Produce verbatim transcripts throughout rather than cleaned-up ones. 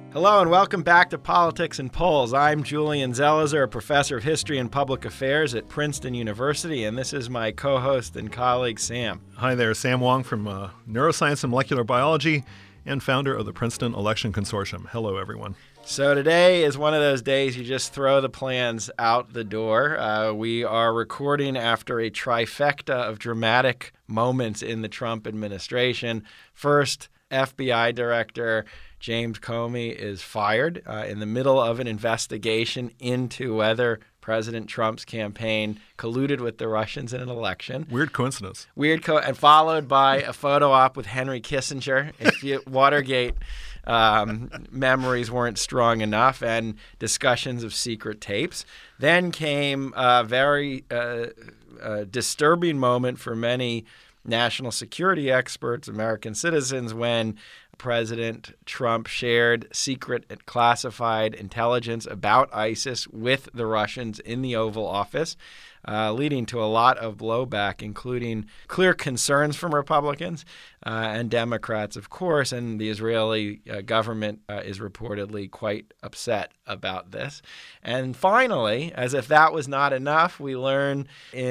Hello and welcome back to Politics and Polls. I'm Julian Zelizer, a professor of history and public affairs at Princeton University, and this is my co-host and colleague, Sam. Hi there, Sam Wong from uh, Neuroscience and Molecular Biology and founder of the Princeton Election Consortium. Hello, everyone. So today is one of those days you just throw the plans out the door. Uh, we are recording after a trifecta of dramatic moments in the Trump administration. First, F B I Director James Comey is fired uh, in the middle of an investigation into whether President Trump's campaign colluded with the Russians in an election. Weird coincidence. Weird co- and followed by a photo op with Henry Kissinger. If you, Watergate um, memories weren't strong enough, and discussions of secret tapes. Then came a very uh, uh, disturbing moment for many national security experts, American citizens, when President Trump shared secret and classified intelligence about ISIS with the Russians in the Oval Office, uh, leading to a lot of blowback, including clear concerns from Republicans uh, and Democrats, of course, and the Israeli uh, government uh, is reportedly quite upset about this. And finally, as if that was not enough, we learn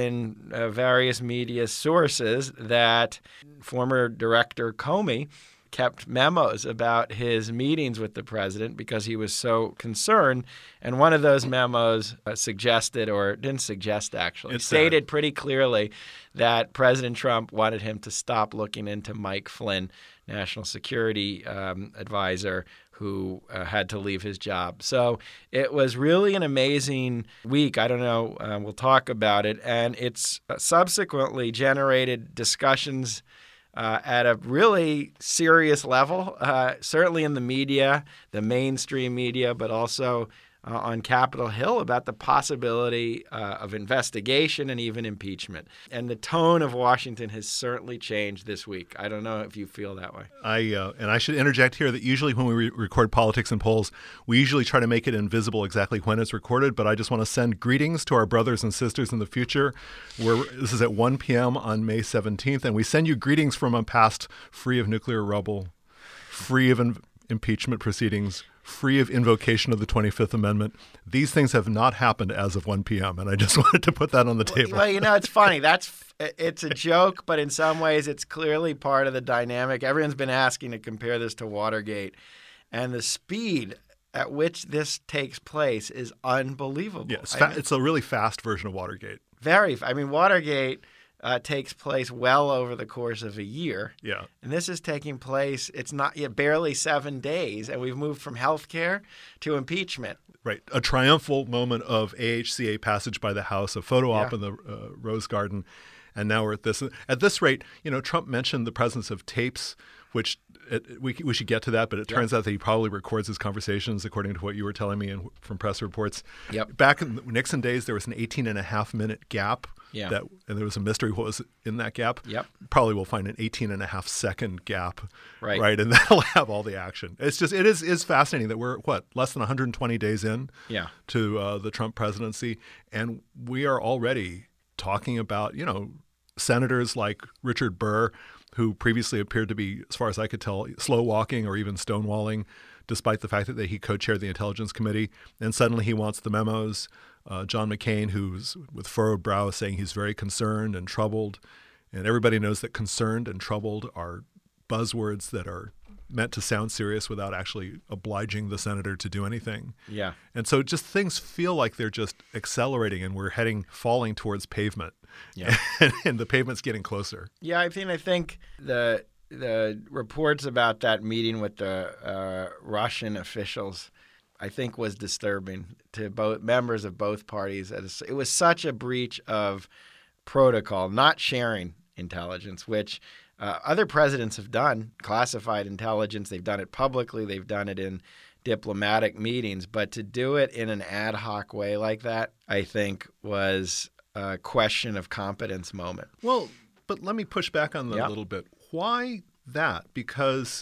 in uh, various media sources that former Director Comey kept memos about his meetings with the president because he was so concerned. And one of those memos uh, suggested, or didn't suggest actually, it's stated sad. pretty clearly that President Trump wanted him to stop looking into Mike Flynn, national security um, advisor, who uh, had to leave his job. So it was really an amazing week. I don't know. Uh, we'll talk about it. And it's uh, subsequently generated discussions Uh, at a really serious level, uh, certainly in the media, the mainstream media, but also uh, on Capitol Hill about the possibility uh, of investigation and even impeachment. And the tone of Washington has certainly changed this week. I don't know if you feel that way. I uh, and I should interject here that usually when we re- record Politics and Polls, we usually try to make it invisible exactly when it's recorded, but I just want to send greetings to our brothers and sisters in the future. We're, this is at one p.m. on May seventeenth, and we send you greetings from a past free of nuclear rubble, free of in- impeachment proceedings, free of invocation of the twenty-fifth Amendment. These things have not happened as of one p.m., and I just wanted to put that on the table. Well, you know, it's funny. That's it's a joke, but in some ways it's clearly part of the dynamic. Everyone's been asking to compare this to Watergate, and the speed at which this takes place is unbelievable. Yeah, it's, fa- I mean, it's a really fast version of Watergate. Very. I mean, Watergate uh, takes place well over the course of a year. Yeah. And this is taking place, it's not yet barely seven days, and we've moved from healthcare to impeachment. Right. A triumphal moment of A H C A passage by the House, a photo op Yeah. in the uh, Rose Garden, and now we're at this. At this rate, you know, Trump mentioned the presence of tapes, which it, we, we should get to that, but it Yep. turns out that he probably records his conversations, according to what you were telling me and from press reports. Yep. Back in the Nixon days, there was an eighteen and a half minute gap. Yeah. That, and there was a mystery what was in that gap. Yep. Probably we'll find an eighteen and a half second gap. Right. Right. And that'll have all the action. It's just, it is, is fascinating that we're, what, less than one hundred twenty days in Yeah. to uh, the Trump presidency. And we are already talking about, you know, senators like Richard Burr, who previously appeared to be, as far as I could tell, slow walking or even stonewalling, despite the fact that he co-chaired the Intelligence Committee. And suddenly he wants the memos. Uh, John McCain, who's with furrowed brow, saying he's very concerned and troubled. And everybody knows that concerned and troubled are buzzwords that are meant to sound serious without actually obliging the senator to do anything. Yeah. And so just things feel like they're just accelerating and we're heading, falling towards pavement. Yeah. and, and the pavement's getting closer. Yeah, I mean, I think the the reports about that meeting with the uh, Russian officials, I think, was disturbing to both members of both parties. It was such a breach of protocol, not sharing intelligence, which uh, other presidents have done, classified intelligence. They've done it publicly. They've done it in diplomatic meetings. But to do it in an ad hoc way like that, I think, was a question of competence moment. Well, but let me push back on that Yeah. a little bit. Why that? Because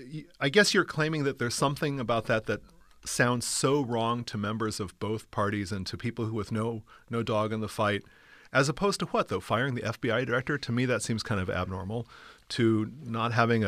I guess you're claiming that there's something about that that sounds so wrong to members of both parties and to people who with no no dog in the fight, as opposed to what, though? Firing the F B I director? To me, that seems kind of abnormal. To not having a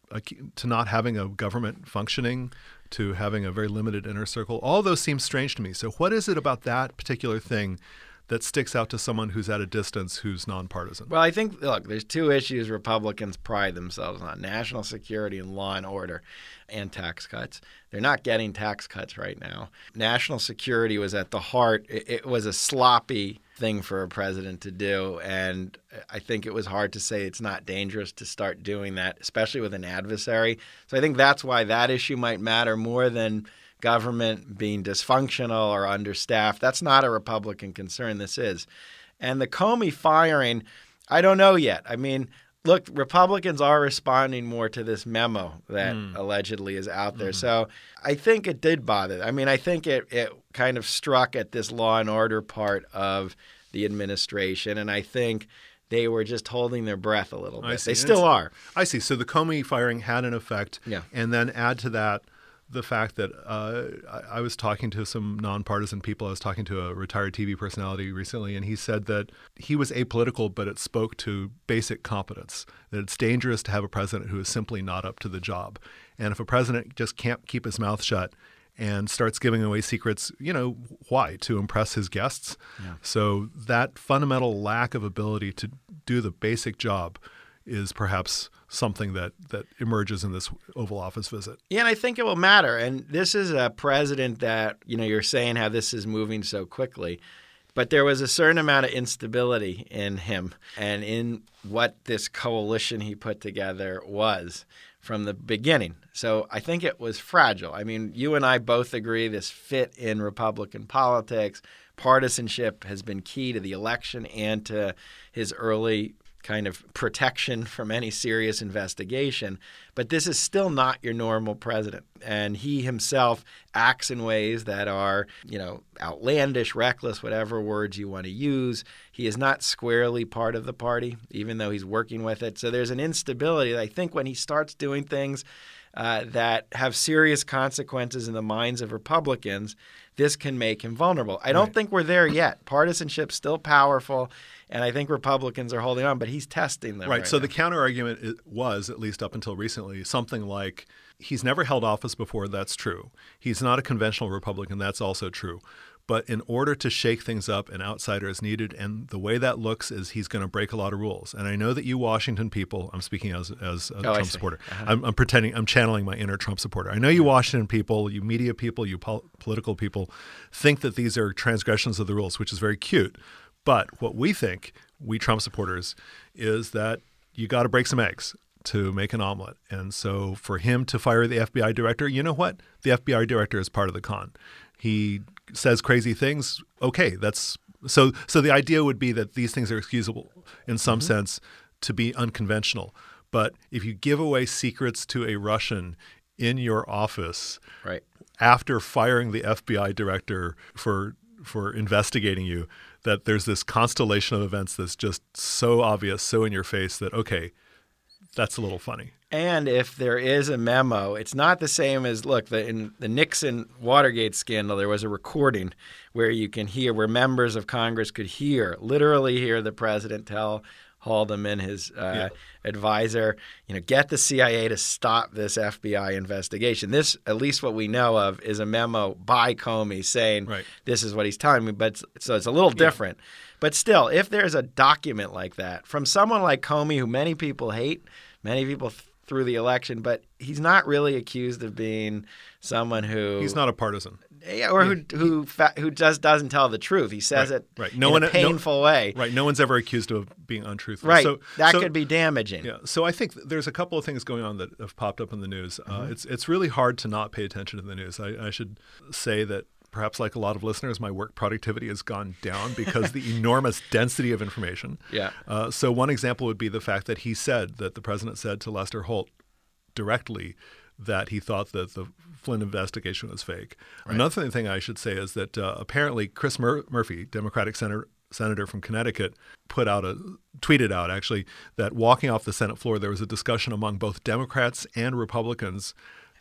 uh, to not having a government functioning, to having a very limited inner circle. All those seem strange to me. So what is it about that particular thing that sticks out to someone who's at a distance, who's nonpartisan? Well, I think, look, there's two issues Republicans pride themselves on: national security and law and order, and tax cuts. They're not getting tax cuts right now. National security was at the heart. It, it was a sloppy thing for a president to do, and I think it was hard to say it's not dangerous to start doing that, especially with an adversary. So I think that's why that issue might matter more than government being dysfunctional or understaffed. That's not a Republican concern. This is. And the Comey firing, I don't know yet. I mean, look, Republicans are responding more to this memo that mm. allegedly is out there. Mm. So I think it did bother. I mean, I think it, it kind of struck at this law and order part of the administration. And I think they were just holding their breath a little bit. They still are. I see. So the Comey firing had an effect. Yeah. And then add to that the fact that uh, I, I was talking to some nonpartisan people. I was talking to a retired T V personality recently, and he said that he was apolitical, but it spoke to basic competence, that it's dangerous to have a president who is simply not up to the job. And if a president just can't keep his mouth shut and starts giving away secrets, you know, why? To impress his guests? Yeah. So that fundamental lack of ability to do the basic job is perhaps something that, that emerges in this Oval Office visit. Yeah, and I think it will matter. And this is a president that, you know, you're saying how this is moving so quickly, but there was a certain amount of instability in him and in what this coalition he put together was from the beginning. So I think it was fragile. I mean, you and I both agree this fit in Republican politics. Partisanship has been key to the election and to his early kind of protection from any serious investigation. But this is still not your normal president. And he himself acts in ways that are, you know, outlandish, reckless, whatever words you want to use. He is not squarely part of the party, even though he's working with it. So there's an instability that I think when he starts doing things uh, that have serious consequences in the minds of Republicans, this can make him vulnerable. I don't right. think we're there yet. Partisanship's still powerful, and I think Republicans are holding on, but he's testing them. Right. right so now. The counter-argument was, at least up until recently, something like, he's never held office before, that's true. He's not a conventional Republican, that's also true. But in order to shake things up, an outsider is needed, and the way that looks is he's going to break a lot of rules. And I know that you Washington people, I'm speaking as, as a oh, Trump supporter, uh-huh. I'm, I'm pretending, I'm channeling my inner Trump supporter. I know you Washington people, you media people, you pol- political people think that these are transgressions of the rules, which is very cute. But what we think, we Trump supporters, is that you got to break some eggs to make an omelet. And so for him to fire the F B I director, you know what? The F B I director is part of the con. He says crazy things. Okay, that's so. So the idea would be that these things are excusable in some mm-hmm. sense to be unconventional. But if you give away secrets to a Russian in your office, right. after firing the F B I director for for investigating you, that there's this constellation of events that's just so obvious, so in your face that okay, that's a little funny. And if there is a memo, it's not the same as, look, the, in the Nixon Watergate scandal, there was a recording where you can hear, where members of Congress could hear, literally hear the president tell Haldeman, his uh, yeah. advisor, you know, get the C I A to stop this F B I investigation. This, at least what we know of, is a memo by Comey saying right. this is what he's telling me. But so it's a little different. Yeah. But still, if there's a document like that from someone like Comey, who many people hate, many people th- through the election, but he's not really accused of being someone who he's not a partisan, yeah, or who who fa- who just doesn't tell the truth. He says right, it right. No in one, a painful no, way. Right. No one's ever accused of being untruthful. Right. So, that so, could be damaging. Yeah. So I think there's a couple of things going on that have popped up in the news. Mm-hmm. Uh, it's it's really hard to not pay attention to the news. I, I should say that. Perhaps like a lot of listeners, my work productivity has gone down because the enormous density of information. Yeah. Uh, so one example would be the fact that he said, that the president said to Lester Holt directly that he thought that the Flynn investigation was fake. Right. Another thing I should say is that uh, apparently Chris Mur- Murphy, Democratic senator, senator from Connecticut, put out a tweeted out actually that walking off the Senate floor, there was a discussion among both Democrats and Republicans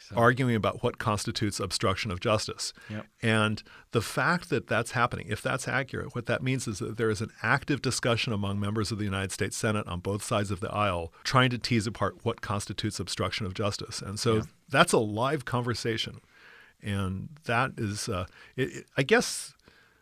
So. arguing about what constitutes obstruction of justice. Yep. And the fact that that's happening, if that's accurate, what that means is that there is an active discussion among members of the United States Senate on both sides of the aisle trying to tease apart what constitutes obstruction of justice. And so Yeah. that's a live conversation. And that is, uh, it, it, I guess,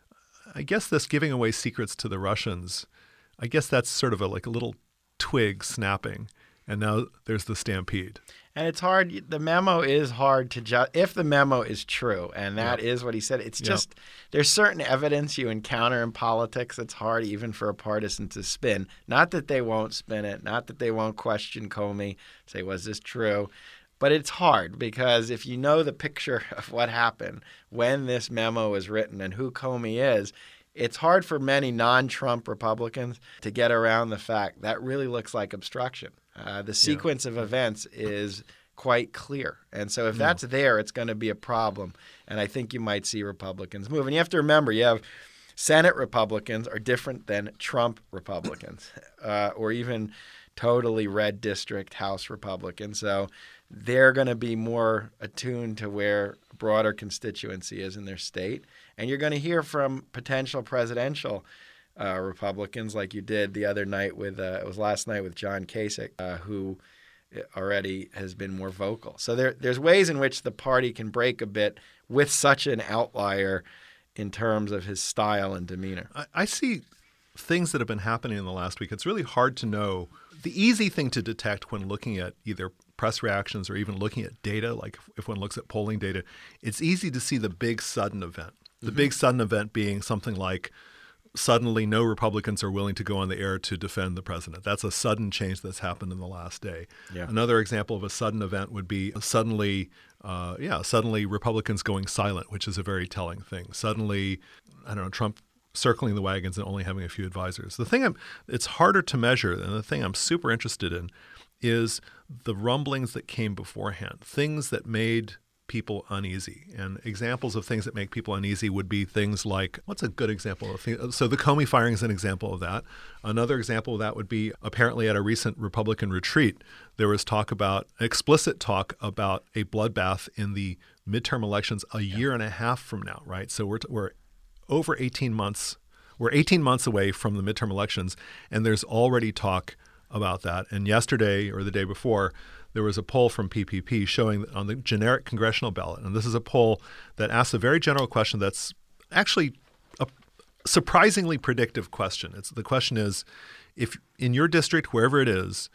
I guess this giving away secrets to the Russians, I guess that's sort of a, like a little twig snapping. And now there's the stampede. And it's hard. The memo is hard to judge. If the memo is true, and that Yep. is what he said, it's Yep. just there's certain evidence you encounter in politics that's hard even for a partisan to spin. Not that they won't spin it, not that they won't question Comey, say, was this true? But it's hard because if you know the picture of what happened when this memo was written and who Comey is, it's hard for many non-Trump Republicans to get around the fact that really looks like obstruction. Uh, the sequence yeah. of events is quite clear. And so if yeah. that's there, it's going to be a problem. And I think you might see Republicans move. And you have to remember, you have Senate Republicans are different than Trump Republicans uh, or even totally red district House Republicans. So they're going to be more attuned to where a broader constituency is in their state. And you're going to hear from potential presidential Uh, Republicans like you did the other night with, uh, it was last night with John Kasich, uh, who already has been more vocal. So there, there's ways in which the party can break a bit with such an outlier in terms of his style and demeanor. I, I see things that have been happening in the last week. It's really hard to know. The easy thing to detect when looking at either press reactions or even looking at data, like if one looks at polling data, it's easy to see the big sudden event. The mm-hmm. big sudden event being something like suddenly no Republicans are willing to go on the air to defend the president. That's a sudden change that's happened in the last day. Yeah. Another example of a sudden event would be suddenly, uh, yeah, suddenly Republicans going silent, which is a very telling thing. Suddenly, I don't know, Trump circling the wagons and only having a few advisors. The thing I'm, it's harder to measure, and the thing I'm super interested in is the rumblings that came beforehand, things that made people uneasy. And examples of things that make people uneasy would be things like, what's a good example of things? So the Comey firing is an example of that. Another example of that would be apparently at a recent Republican retreat, there was talk about, explicit talk about a bloodbath in the midterm elections a yeah. year and a half from now, right? So we're, we're over eighteen months, we're eighteen months away from the midterm elections, and there's already talk about that. And yesterday or the day before, there was a poll from P P P showing that on the generic congressional ballot, and this is a poll that asks a very general question that's actually a surprisingly predictive question. It's the question is, if in your district, wherever it is,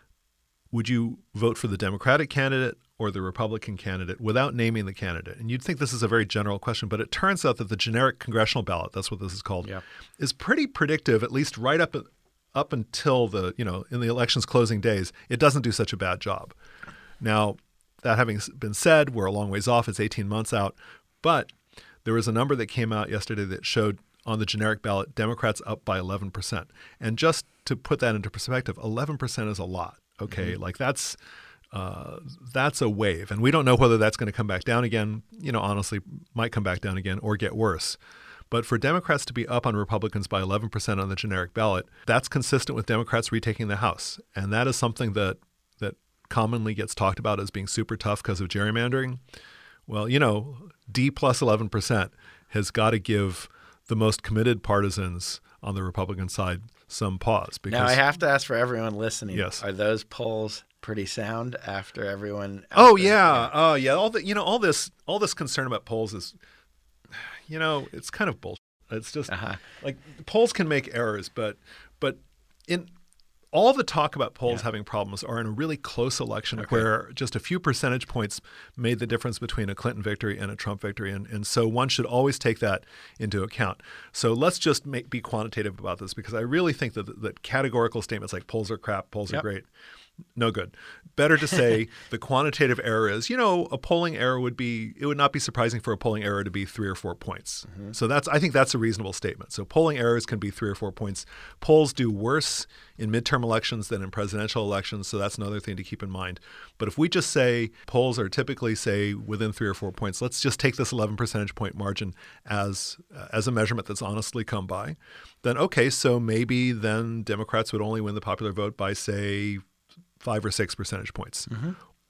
would you vote for the Democratic candidate or the Republican candidate without naming the candidate? And you'd think this is a very general question, but it turns out that the generic congressional ballot, that's what this is called, yeah. is pretty predictive, at least right up at up until the, you know, in the election's closing days. It doesn't do such a bad job. Now, that having been said, we're a long ways off. It's eighteen months out. But there was a number that came out yesterday that showed on the generic ballot, Democrats up by eleven percent. And just to put that into perspective, eleven percent is a lot. Okay. Mm-hmm. Like that's, uh, that's a wave. And we don't know whether that's going to come back down again. You know, honestly, might come back down again or get worse. But for Democrats to be up on Republicans by eleven percent on the generic ballot, that's consistent with Democrats retaking the House. And that is something that that commonly gets talked about as being super tough because of gerrymandering. Well, you know, D plus eleven percent has got to give the most committed partisans on the Republican side some pause. Because, now, I have to ask for everyone listening, yes. Are those polls pretty sound after everyone? Oh, yeah. Oh, yeah. All the, you know, all this, all this concern about polls is, you know, it's kind of bullshit. It's just uh-huh. like polls can make errors, but but in all the talk about polls yeah. having problems are in a really close election okay. where just a few percentage points made the difference between a Clinton victory and a Trump victory. And, and so one should always take that into account. So let's just make, be quantitative about this, because I really think that, that categorical statements like polls are crap, polls yep. are great, no good. Better to say the quantitative error is, you know, a polling error would be, it would not be surprising for a polling error to be three or four points. Mm-hmm. So that's, I think that's a reasonable statement. So polling errors can be three or four points. Polls do worse in midterm elections than in presidential elections. So that's another thing to keep in mind. But if we just say polls are typically, say, within three or four points, let's just take this eleven percentage point margin as, uh, as a measurement that's honestly come by, then okay, so maybe then Democrats would only win the popular vote by, say, five or six percentage points. Mm-hmm.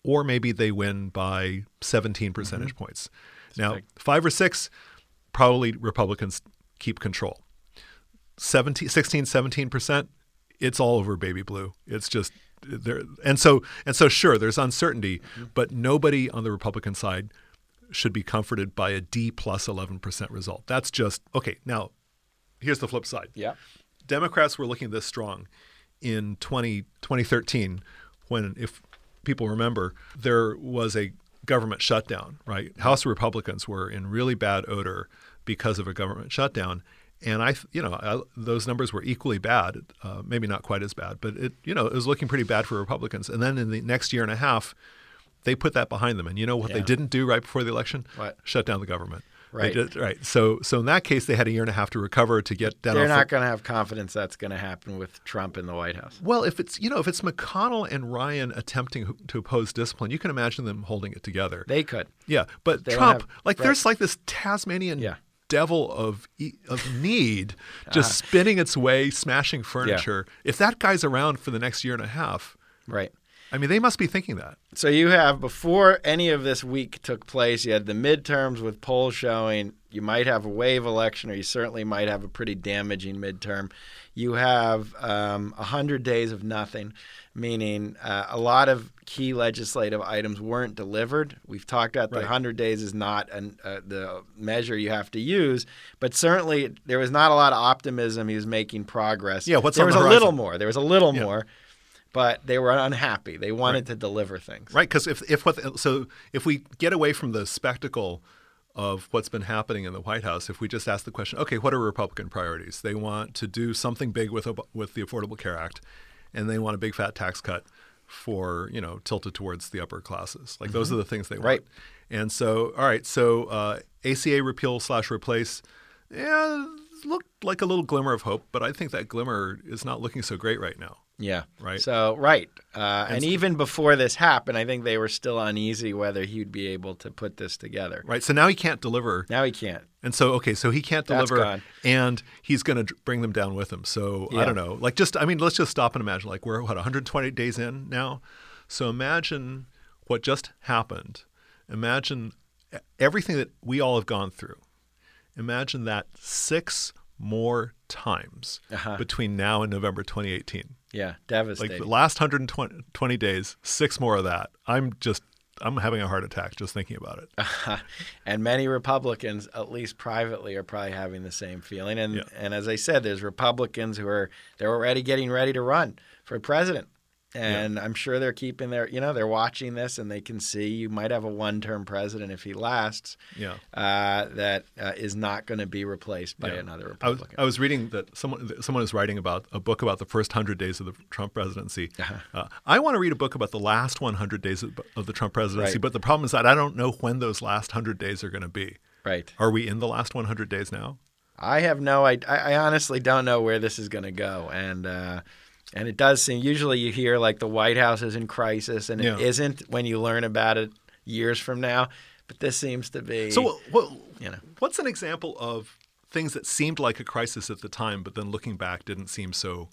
or maybe they win by seventeen percentage mm-hmm. points. That's now, big. five or six, probably Republicans keep control. seventeen, sixteen, seventeen percent, it's all over baby blue. It's just there. And so, and so sure, there's uncertainty, mm-hmm. but nobody on the Republican side should be comforted by a D plus eleven percent result. That's just, okay, now here's the flip side. Yeah. Democrats were looking this strong in twenty, twenty thirteen when, if people remember, there was a government shutdown, right? House Republicans were in really bad odor because of a government shutdown. And I, you know, I, those numbers were equally bad, uh, maybe not quite as bad, but it, you know, it was looking pretty bad for Republicans. And then in the next year and a half, they put that behind them. And you know what yeah. they didn't do right before the election? What? Shut down the government. Right. They did, right. So, so in that case, they had a year and a half to recover to get down. They're not going to have confidence that's going to happen with Trump in the White House. Well, if it's, you know, if it's McConnell and Ryan attempting to oppose discipline, you can imagine them holding it together. They could. Yeah, but they Trump, have, like, right. there's like this Tasmanian yeah. devil of of need just uh, spinning its way, smashing furniture. Yeah. If that guy's around for the next year and a half, right. I mean, they must be thinking that. So you have, before any of this week took place, you had the midterms with polls showing you might have a wave election, or you certainly might have a pretty damaging midterm. You have um, one hundred days of nothing, meaning uh, a lot of key legislative items weren't delivered. We've talked about the right. one hundred days is not an, uh, the measure you have to use, but certainly there was not a lot of optimism he was making progress. Yeah, what's there on was the a horizon? little more. There was a little yeah. more. But they were unhappy. They wanted right. to deliver things. Right, because if if what so if we get away from the spectacle of what's been happening in the White House, if we just ask the question, okay, what are Republican priorities? They want to do something big with with the Affordable Care Act, and they want a big fat tax cut for, you know, tilted towards the upper classes. Like mm-hmm. those are the things they want. Right. And so, all right, so uh, A C A repeal slash replace, yeah, looked like a little glimmer of hope, but I think that glimmer is not looking so great right now. Yeah. Right. So, right. Uh, and and so, even before this happened, I think they were still uneasy whether he'd be able to put this together. Right. So now he can't deliver. Now he can't. And so, okay, so he can't That's deliver gone. and he's going to bring them down with him. So Yeah. I don't know. Like just, I mean, let's just stop and imagine, like we're, what, one hundred twenty days in now? So imagine what just happened. Imagine everything that we all have gone through. Imagine that six more times uh-huh. between now and November twenty eighteen. Yeah, devastating. Like the last one hundred twenty days, six more of that. I'm just, I'm having a heart attack just thinking about it. Uh, and many Republicans, at least privately, are probably having the same feeling. And yeah. and as I said, there's Republicans who are they're already getting ready to run for president. And yeah. I'm sure they're keeping their, you know, they're watching this and they can see you might have a one-term president if he lasts yeah. uh, that uh, is not going to be replaced by yeah. another I was, Republican. I was reading that someone someone is writing about a book about the first one hundred days of the Trump presidency. Uh-huh. Uh, I want to read a book about the last one hundred days of, of the Trump presidency, Right. but the problem is that I don't know when those last one hundred days are going to be. Right. Are we in the last one hundred days now? I have no idea. I, I honestly don't know where this is going to go. And uh, and it does seem, usually you hear like the White House is in crisis, and Yeah. it isn't when you learn about it years from now. But this seems to be. So what, what, you know. what's an example of things that seemed like a crisis at the time, but then looking back didn't seem so,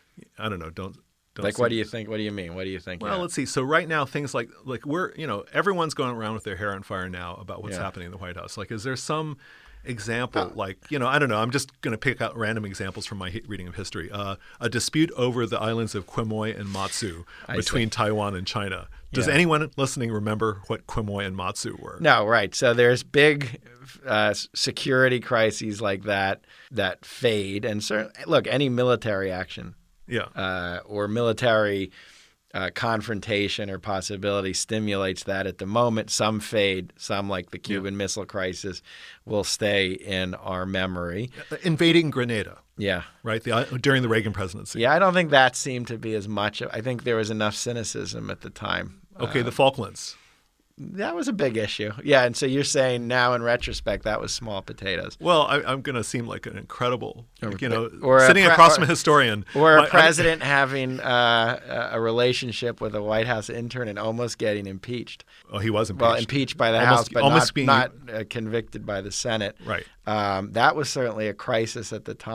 I don't know, don't. don't Like, seem, what do you think? What do you mean? What do you think? Well, yeah. let's see. So right now, things like, like we're, you know, everyone's going around with their hair on fire now about what's Yeah. happening in the White House. Like, is there some example, like, you know, I don't know, I'm just going to pick out random examples from my hi- reading of history. Uh, a dispute over the islands of Quemoy and Matsu I between see. Taiwan and China. Does Yeah. anyone listening remember what Quemoy and Matsu were? No, right. So there's big uh, security crises like that that fade. And certainly, look, any military action Yeah. uh, or military uh, confrontation or possibility stimulates that at the moment. Some fade. Some, like the Cuban Yeah. Missile Crisis, will stay in our memory. Invading Grenada, Yeah. right? The, uh, during the Reagan presidency. Yeah, I don't think that seemed to be as much. I think there was enough cynicism at the time. Okay, Uh, the Falklands. That was a big issue. Yeah, and so you're saying now in retrospect that was small potatoes. Well, I, I'm going to seem like an incredible, like, you know, Or a sitting pre- across or- from a historian. Or a My- I- president having uh, a relationship with a White House intern and almost getting impeached. oh, he was impeached. Well, impeached by the Almost- House, but almost not, being- not uh, convicted by the Senate. Right. Um, that was certainly a crisis at the time.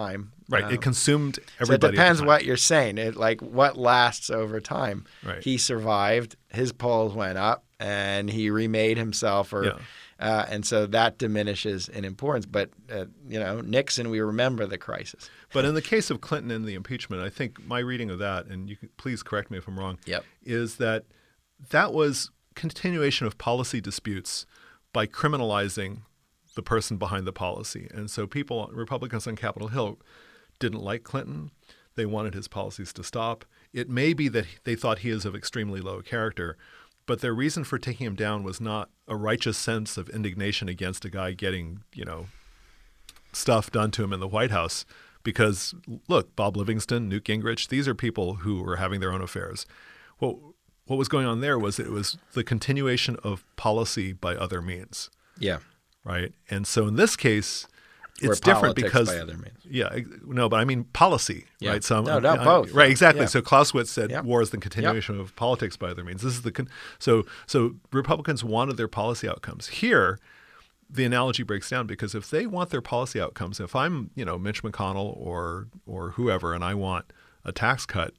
Right. Um, it consumed so it everybody. depends at the time. what you're saying. It like what lasts over time. Right. He survived. His polls went up, and he remade himself, or Yeah. uh, and so that diminishes in importance. But uh, you know, Nixon, we remember the crisis. But in the case of Clinton and the impeachment, I think my reading of that, and you can, please correct me if I'm wrong, Yep. is that that was continuation of policy disputes by criminalizing the person behind the policy. And so people, Republicans on Capitol Hill, didn't like Clinton. They wanted his policies to stop. It may be that they thought he is of extremely low character, but their reason for taking him down was not a righteous sense of indignation against a guy getting, you know, stuff done to him in the White House. Because, look, Bob Livingston, Newt Gingrich, these are people who were having their own affairs. Well, what was going on there was it was the continuation of policy by other means, Yeah. right? And so in this case, Or it's different politics because by other means. yeah, ex- no, but I mean policy, Yeah. right? So No, no, I- both. right? Exactly. Yeah. So Clausewitz said Yep. war is the continuation of politics by other means. This is the con- so so Republicans wanted their policy outcomes. Here, the analogy breaks down because if they want their policy outcomes, if I'm you know Mitch McConnell or or whoever, and I want a tax cut,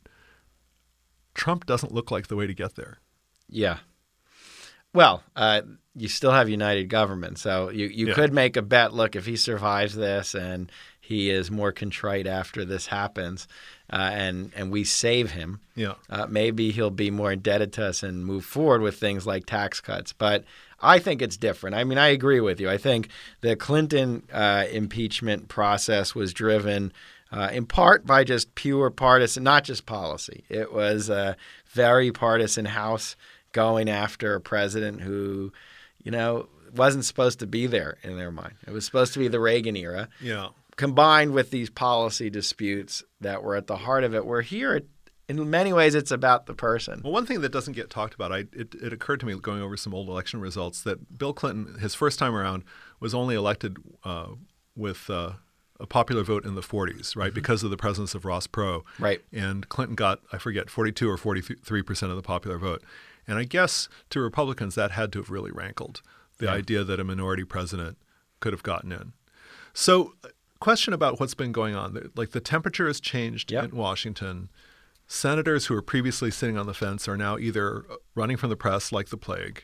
Trump doesn't look like the way to get there. Yeah. Well, uh, you still have United Government, so you, you Yeah. could make a bet. Look, if he survives this and he is more contrite after this happens, uh, and and we save him, Yeah. uh, maybe he'll be more indebted to us and move forward with things like tax cuts. But I think it's different. I mean, I agree with you. I think the Clinton uh, impeachment process was driven uh, in part by just pure partisan, not just policy. It was a very partisan House going after a president who, you know, wasn't supposed to be there in their mind. It was supposed to be the Reagan era, Yeah. combined with these policy disputes that were at the heart of it. Where here, it, in many ways, it's about the person. Well, one thing that doesn't get talked about, I, it, it occurred to me going over some old election results that Bill Clinton, his first time around, was only elected uh, with uh, a popular vote in the forties, right, mm-hmm. because of the presence of Ross Perot. Right. And Clinton got, I forget, forty-two or forty-three percent of the popular vote. And I guess to Republicans that had to have really rankled, the Yeah. idea that a minority president could have gotten in. So question about what's been going on. Like the temperature has changed Yep. in Washington. Senators who were previously sitting on the fence are now either running from the press like the plague.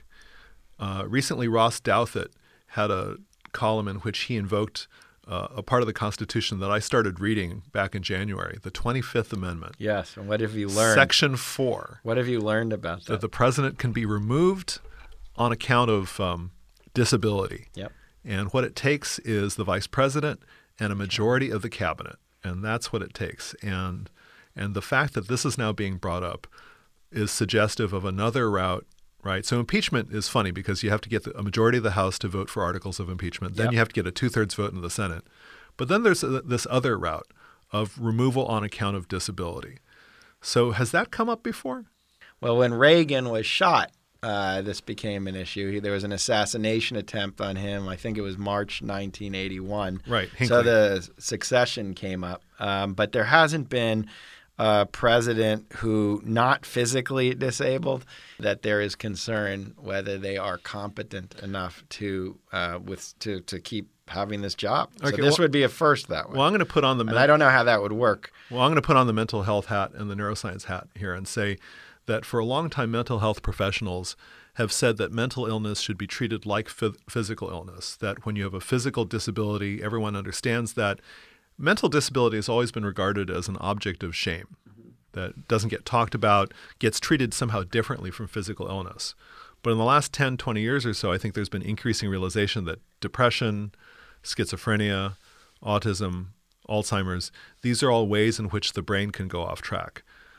Uh, recently, Ross Douthat had a column in which he invoked uh, a part of the Constitution that I started reading back in January, the twenty-fifth Amendment. Yes. And what have you learned? Section four. What have you learned about that? That the president can be removed on account of um, disability. Yep. And what it takes is the vice president and a majority of the cabinet. And that's what it takes. And and the fact that this is now being brought up is suggestive of another route, right? So impeachment is funny because you have to get the, a majority of the House to vote for articles of impeachment. Then Yep. you have to get a two-thirds vote in the Senate. But then there's a, this other route of removal on account of disability. So has that come up before? Well, when Reagan was shot, uh, this became an issue. He, there was an assassination attempt on him. I think it was March nineteen eighty-one. Right. So Hinckley. the succession came up. Um, but there hasn't been a president who not physically disabled that there is concern whether they are competent enough to uh, with to, to keep having this job. So Okay, this well- would be a first that way. Well, I'm going to put on the and I don't know how that would work. Well, I'm going to put on the mental health hat and the neuroscience hat here and say that for a long time, mental health professionals have said that mental illness should be treated like phys- physical illness, that when you have a physical disability, everyone understands that. Mental disability has always been regarded as an object of shame that doesn't get talked about, gets treated somehow differently from physical illness. But in the last ten, twenty years or so, I think there's been increasing realization that depression, schizophrenia, autism, Alzheimer's, these are all ways in which the brain can go off track.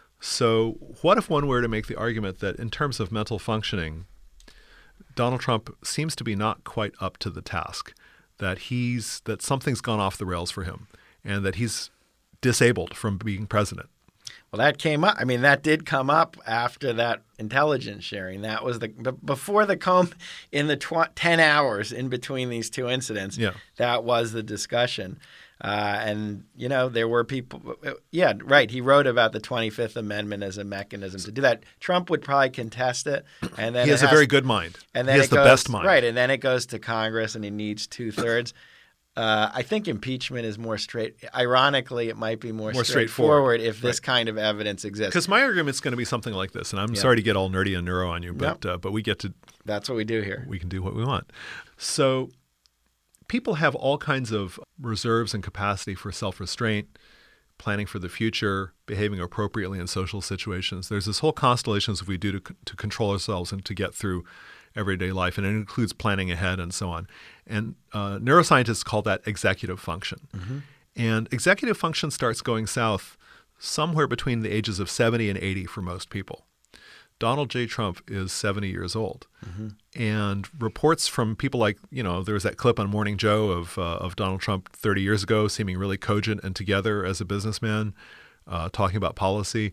So what if one were to make the argument that in terms of mental functioning, Donald Trump seems to be not quite up to the task, that he's that something's gone off the rails for him and that he's disabled from being president? Well, that came up. I mean, that did come up after that intelligence sharing. That was the b- before the comb in the tw- ten hours in between these two incidents. Yeah. That was the discussion. Uh, and, you know, there were people. Yeah, right. He wrote about the twenty-fifth Amendment as a mechanism to do that. Trump would probably contest it. And then He has it a very good mind. And then He has it the goes, best mind. Right. And then it goes to Congress and he needs two thirds. Uh, I think impeachment is more straight. Ironically, it might be more, More straightforward, straightforward. if this kind of evidence exists. Because my argument's going to be something like this, and I'm Yeah. sorry to get all nerdy and neuro on you, but Nope. uh, but we get to That's what we do here. we can do what we want. So people have all kinds of reserves and capacity for self-restraint, planning for the future, behaving appropriately in social situations. There's this whole constellation of we do to, to control ourselves and to get through everyday life, and it includes planning ahead and so on. And uh, neuroscientists call that executive function. Mm-hmm. And executive function starts going south somewhere between the ages of seventy and eighty for most people. Donald J. Trump is seventy years old. Mm-hmm. And reports from people like, you know, there was that clip on Morning Joe of uh, of Donald Trump thirty years ago seeming really cogent and together as a businessman, uh, talking about policy.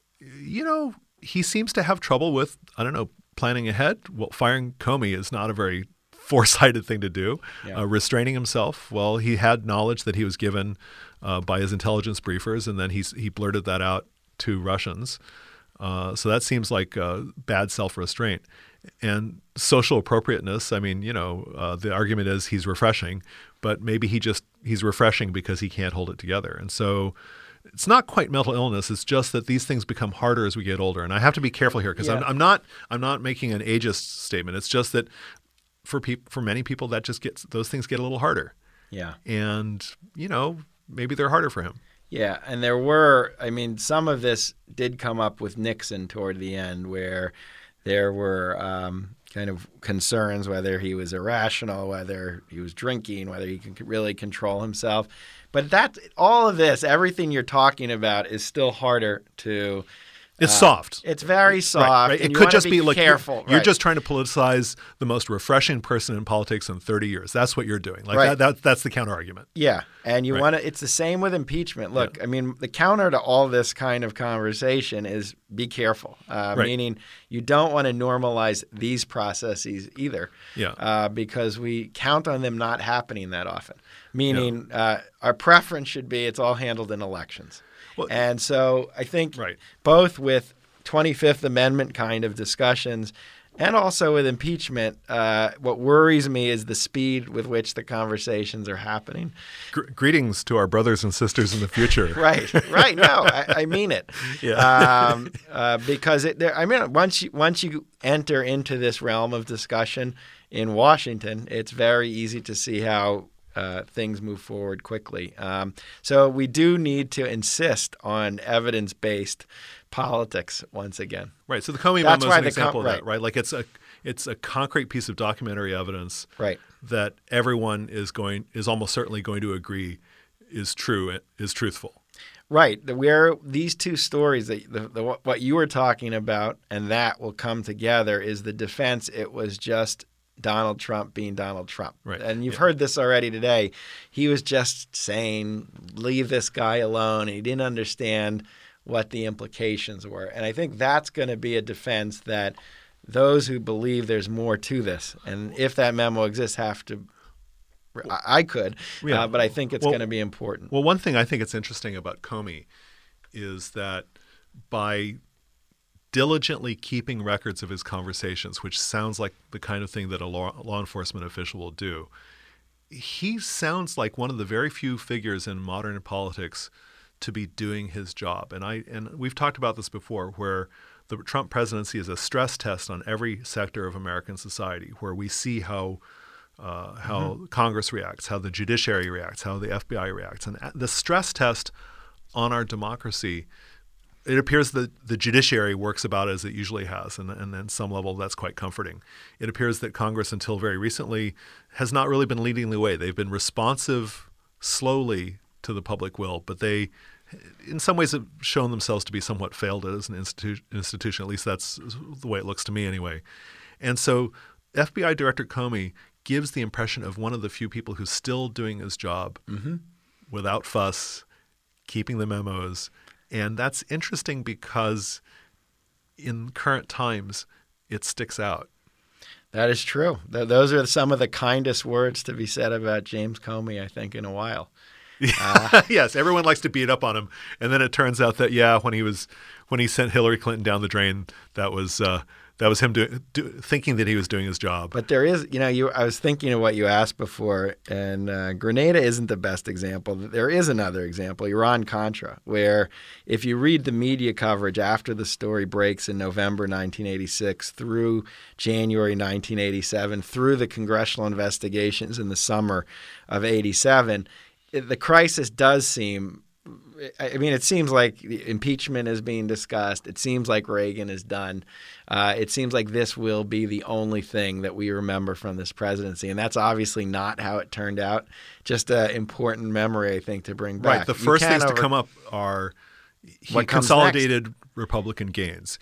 You know, he seems to have trouble with, I don't know, planning ahead. Well, firing Comey is not a very foresighted thing to do. Yeah. Uh, restraining himself, well, he had knowledge that he was given uh, by his intelligence briefers, and then he's, he blurted that out to Russians. Uh, so that seems like uh, bad self-restraint. And social appropriateness, I mean, you know, uh, the argument is he's refreshing, but maybe he just he's refreshing because he can't hold it together. And so it's not quite mental illness. It's just that these things become harder as we get older. And I have to be careful here because Yeah. I'm, I'm not I'm not making an ageist statement. It's just that for peop- for many people, that just gets those things get a little harder. Yeah. And, you know, maybe they're harder for him. Yeah, and there were, I mean, some of this did come up with Nixon toward the end, where there were um, kind of concerns whether he was irrational, whether he was drinking, whether he could really control himself. But that, all of this, everything you're talking about is still harder to... It's uh, soft. It's very soft. Right, right. and It you could wanna just be be like you're- careful. You're, right. just trying to politicize the most refreshing person in politics in thirty years. That's what you're doing. Like Right. that, that, that's the counter argument. Yeah, and you Right. want to. It's the same with impeachment. Look, I mean, the counter to all this kind of conversation is be careful. Uh, Right. Meaning, you don't want to normalize these processes either. Yeah. Uh, because we count on them not happening that often. Meaning, uh, our preference should be it's all handled in elections. Well- and so I think Right. both with twenty-fifth Amendment kind of discussions and also with impeachment, uh, what worries me is the speed with which the conversations are happening. Gr- greetings to our brothers and sisters in the future. Right, right. No, I, I mean it. Yeah. Um, uh, because it, there, I mean, once you once you enter into this realm of discussion in Washington, it's very easy to see how uh, things move forward quickly. Um, so we do need to insist on evidence-based politics once again. Right. So the Comey That's memo is why an the example com- of that, right. right? Like it's a it's a concrete piece of documentary evidence Right. that everyone is going is almost certainly going to agree is true is truthful. Right. The, where these two stories, that the, the, what you were talking about and that will come together is the defense. It was just Donald Trump being Donald Trump. Right. And you've Yeah. heard this already today. He was just saying, leave this guy alone. And he didn't understand what the implications were. And I think that's going to be a defense that those who believe there's more to this, and if that memo exists, have to I, I could, Yeah. uh, but I think it's Well- going to be important. Well, one thing I think it's interesting about Comey is that by diligently keeping records of his conversations, which sounds like the kind of thing that a law, law enforcement official will do, he sounds like one of the very few figures in modern politics to be doing his job. And I and we've talked about this before, where the Trump presidency is a stress test on every sector of American society, where we see how uh, how mm-hmm. Congress reacts, how the judiciary reacts, how the F B I reacts. And the stress test on our democracy, it appears that the judiciary works about as it usually has, and, and at some level that's quite comforting. It appears that Congress, until very recently, has not really been leading the way. They've been responsive slowly to the public will, but they, in some ways, have shown themselves to be somewhat failed as an institu- institution. At least that's the way it looks to me anyway. And so F B I Director Comey gives the impression of one of the few people who's still doing his job Mm-hmm. without fuss, keeping the memos. And that's interesting because in current times, it sticks out. That is true. Th- those are some of the kindest words to be said about James Comey, I think, in a while. Uh, yes, everyone likes to beat up on him, and then it turns out that yeah, when he was when he sent Hillary Clinton down the drain, that was uh, that was him do, do, thinking that he was doing his job. But there is, you know, you. I was thinking of what you asked before, and uh, Grenada isn't the best example. There is another example, Iran-Contra, where if you read the media coverage after the story breaks in November nineteen eighty-six through January nineteen eighty-seven, through the congressional investigations in the summer of eighty-seven, it, the crisis does seem I mean, it seems like impeachment is being discussed. It seems like Reagan is done. Uh, it seems like this will be the only thing that we remember from this presidency. And that's obviously not how it turned out. Just an important memory, I think, to bring back. Right. The first things over- to come up are he consolidated Republican gains.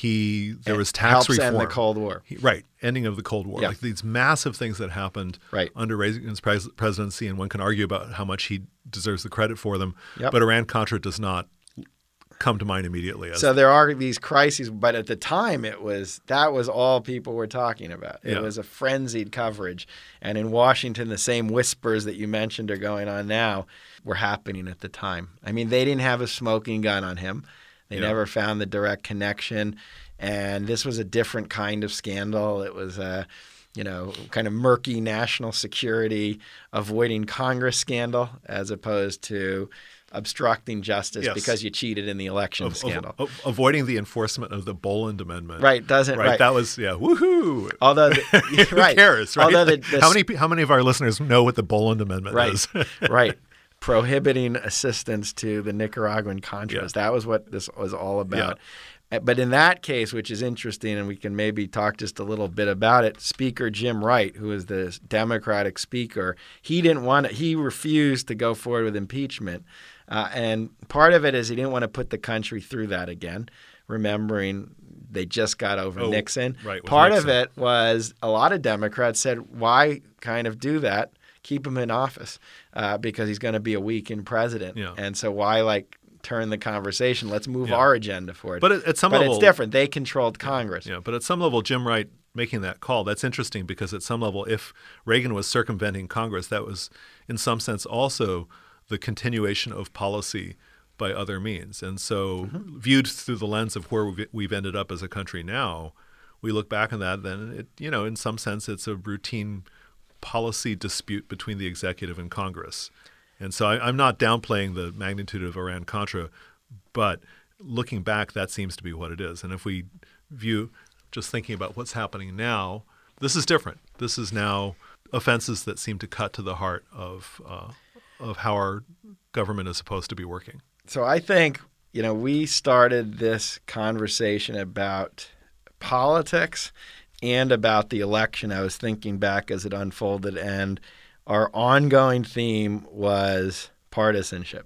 He There was tax helps reform. End the Cold War. He, right. Ending of the Cold War. Yeah. Like these massive things that happened right. under Reagan's pres- presidency, and one can argue about how much he deserves the credit for them. Yep. But Iran-Contra does not come to mind immediately. As so there are these crises, but at the time it was that was all people were talking about. It yeah. was a frenzied coverage. And in Washington, the same whispers that you mentioned are going on now were happening at the time. I mean, they didn't have a smoking gun on him. They yeah. never found the direct connection. And this was a different kind of scandal. It was a, you know, kind of murky national security, avoiding Congress scandal, as opposed to obstructing justice yes. because you cheated in the election of, scandal. Of, of, avoiding the enforcement of the Boland Amendment. Right, doesn't right? right. That was yeah, woohoo. Although the, Who right. cares, right? Although the, the, how many how many of our listeners know what the Boland Amendment right, is? right. Prohibiting assistance to the Nicaraguan Contras. Yeah. That was what this was all about. Yeah. But in that case, which is interesting, and we can maybe talk just a little bit about it, Speaker Jim Wright, who is the Democratic speaker, he didn't want to, he refused to go forward with impeachment. Uh, and part of it is he didn't want to put the country through that again, remembering they just got over oh, Nixon. Right, part Nixon. of it was a lot of Democrats said, why kind of do that? Keep him in office uh, because he's going to be a weakened president. Yeah. And so why like turn the conversation? Let's move yeah. our agenda forward. But at, at some but level, it's different. They controlled Congress. Yeah, but at some level, Jim Wright making that call, that's interesting because at some level, if Reagan was circumventing Congress, that was in some sense also the continuation of policy by other means. And so mm-hmm. viewed through the lens of where we've, we've ended up as a country now, we look back on that, then it, you know, in some sense, it's a routine policy dispute between the executive and Congress. And so I, I'm not downplaying the magnitude of Iran-Contra, but looking back, that seems to be what it is. And if we view, just thinking about what's happening now, this is different. This is now offenses that seem to cut to the heart of uh, of how our government is supposed to be working. So I think, you know, we started this conversation about politics and about the election. I was thinking back as it unfolded, and our ongoing theme was partisanship.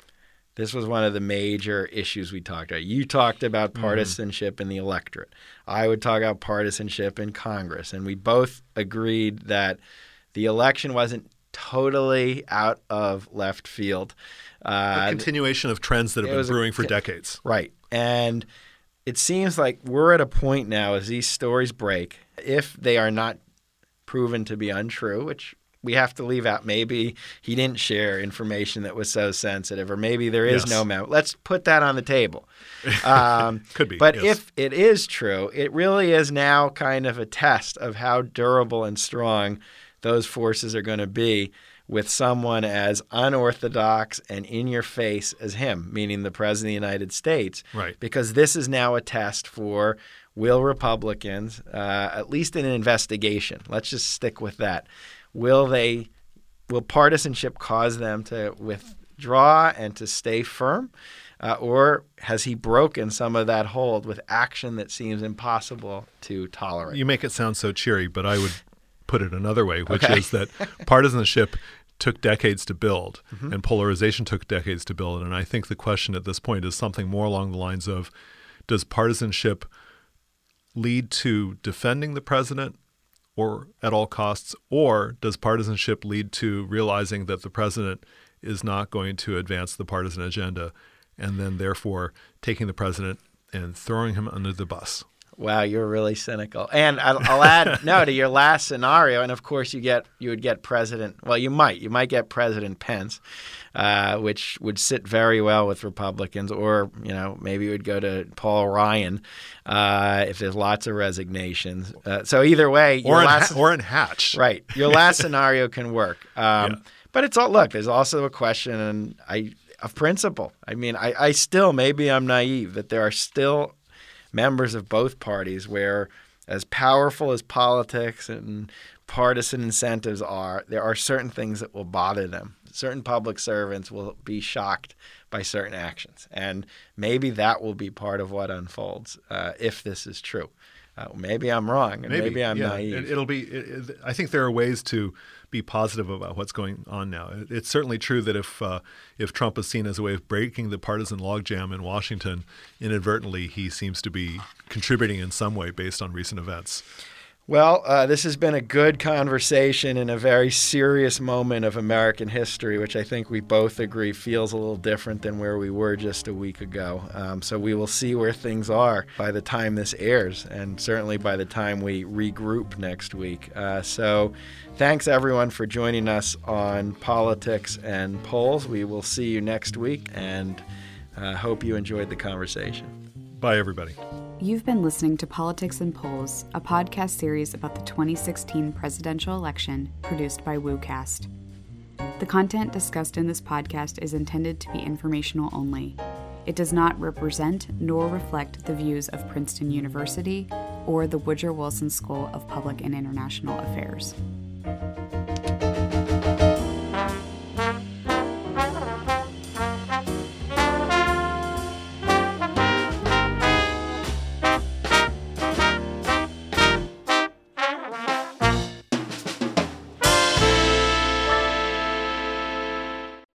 This was one of the major issues we talked about. You talked about partisanship mm-hmm. in the electorate. I would talk about partisanship in Congress. And we both agreed that the election wasn't totally out of left field. Uh, a continuation of trends that have been brewing a, for decades. Right. And it seems like we're at a point now as these stories break, if they are not proven to be untrue, which we have to leave out. Maybe he didn't share information that was so sensitive, or maybe there is yes. no memo. Let's put that on the table. Um, Could be. But yes. if it is true, it really is now kind of a test of how durable and strong those forces are going to be with someone as unorthodox and in your face as him, meaning the President of the United States. Right. Because this is now a test for will Republicans, uh, at least in an investigation, let's just stick with that. Will they, will partisanship cause them to withdraw and to stay firm? Uh, or has he broken some of that hold with action that seems impossible to tolerate? You make it sound so cheery, but I would put it another way, which okay. is that partisanship took decades to build mm-hmm. and polarization took decades to build. And I think the question at this point is something more along the lines of, does partisanship lead to defending the president or at all costs, or does partisanship lead to realizing that the president is not going to advance the partisan agenda and then therefore taking the president and throwing him under the bus? Wow, you're really cynical. And I'll, I'll add no to your last scenario. And of course, you get you would get President. Well, you might you might get President Pence, uh, which would sit very well with Republicans. Or you know maybe it would go to Paul Ryan uh, if there's lots of resignations. Uh, so either way, or in, last, ha- or in Hatch, right? Your last scenario can work. Um, yeah. But it's all look. There's also a question, and I of principle. I mean, I, I still maybe I'm naive that there are still members of both parties where, as powerful as politics and partisan incentives are, there are certain things that will bother them. Certain public servants will be shocked by certain actions. And maybe that will be part of what unfolds uh, if this is true. Uh, maybe I'm wrong, and maybe, maybe I'm yeah. naive. It, it'll be. It, it, I think there are ways to be positive about what's going on now. It, it's certainly true that if uh, if Trump is seen as a way of breaking the partisan logjam in Washington, inadvertently he seems to be contributing in some way based on recent events. Well, uh, this has been a good conversation in a very serious moment of American history, which I think we both agree feels a little different than where we were just a week ago. Um, so we will see where things are by the time this airs, and certainly by the time we regroup next week. Uh, so thanks, everyone, for joining us on Politics and Polls. We will see you next week, and uh, hope you enjoyed the conversation. Bye, everybody. You've been listening to Politics and Polls, a podcast series about the twenty sixteen presidential election produced by WooCast. The content discussed in this podcast is intended to be informational only. It does not represent nor reflect the views of Princeton University or the Woodrow Wilson School of Public and International Affairs.